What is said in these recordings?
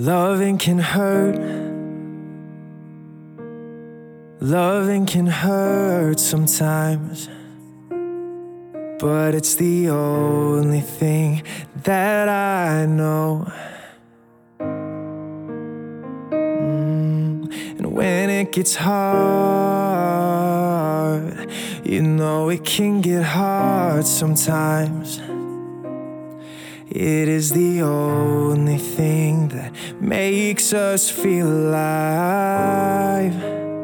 Loving can hurt. Loving can hurt sometimes, but it's the only thing that I know. And when it gets hard, you know it can get hard sometimes. It is the only thing that makes us feel alive.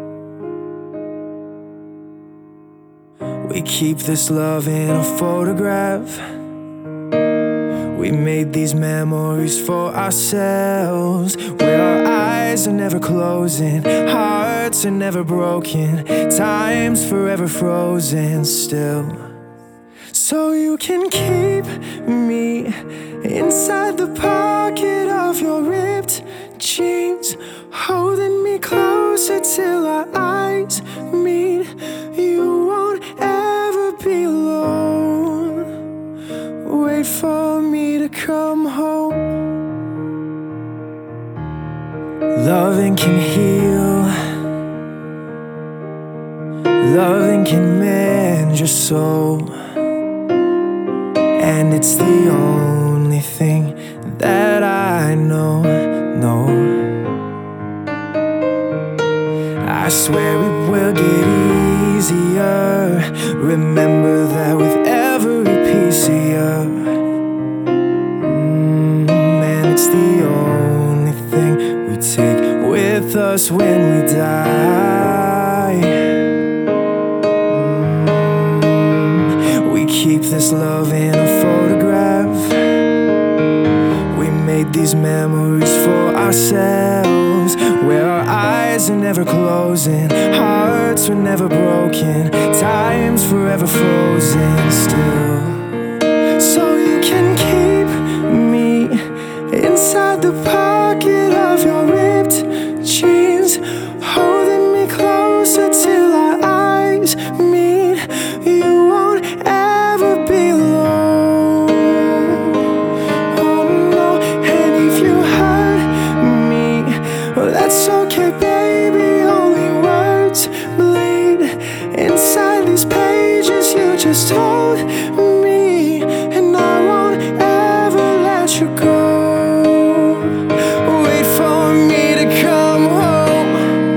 We keep this love in a photograph. We made these memories for ourselves, where our eyes are never closing, hearts are never broken, time's forever frozen still. So you can keep me inside the pocket of your ripped jeans, holding me closer till our eyes meet. You won't ever be alone. Wait for me to come home. Loving can heal. Loving can mend your soul. And it's the only thing that I know. I swear it will get easier. Remember that with every piece of you. And it's the only thing we take with us when we die. We keep this love in a photograph. We made these memories for ourselves, where our eyes are never closing, hearts were never broken, time's forever frozen still. So you can keep me inside the pocket of your ripped jeans, holding me closer till our eyes meet. You won't ever be alone. Oh no, and if you hurt me, well that's okay baby, only words bleed inside these pages you just told me, and I won't ever let you go. Wait for me to come home.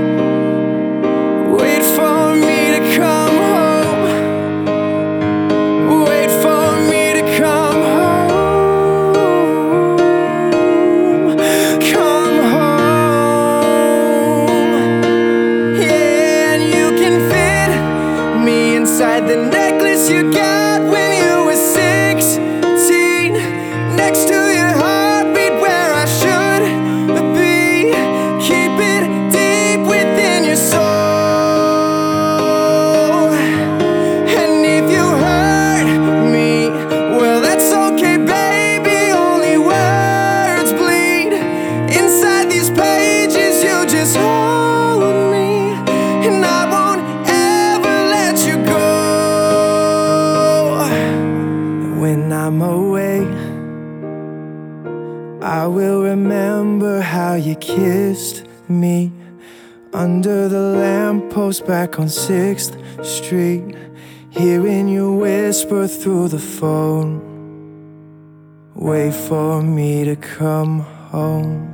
Wait for me to come home. Wait for me to come home. Come home. Yeah, and you can fit me inside the necklace you got when you were 16, next to your heartbeat where I should be. Keep it deep within your soul. And if you hurt me, well that's okay baby, only words bleed inside these pages you just hold me, and I won't ever let you go. When I'm away, I will remember how you kissed me under the lamppost back on 6th Street, hearing you whisper through the phone. Wait for me to come home.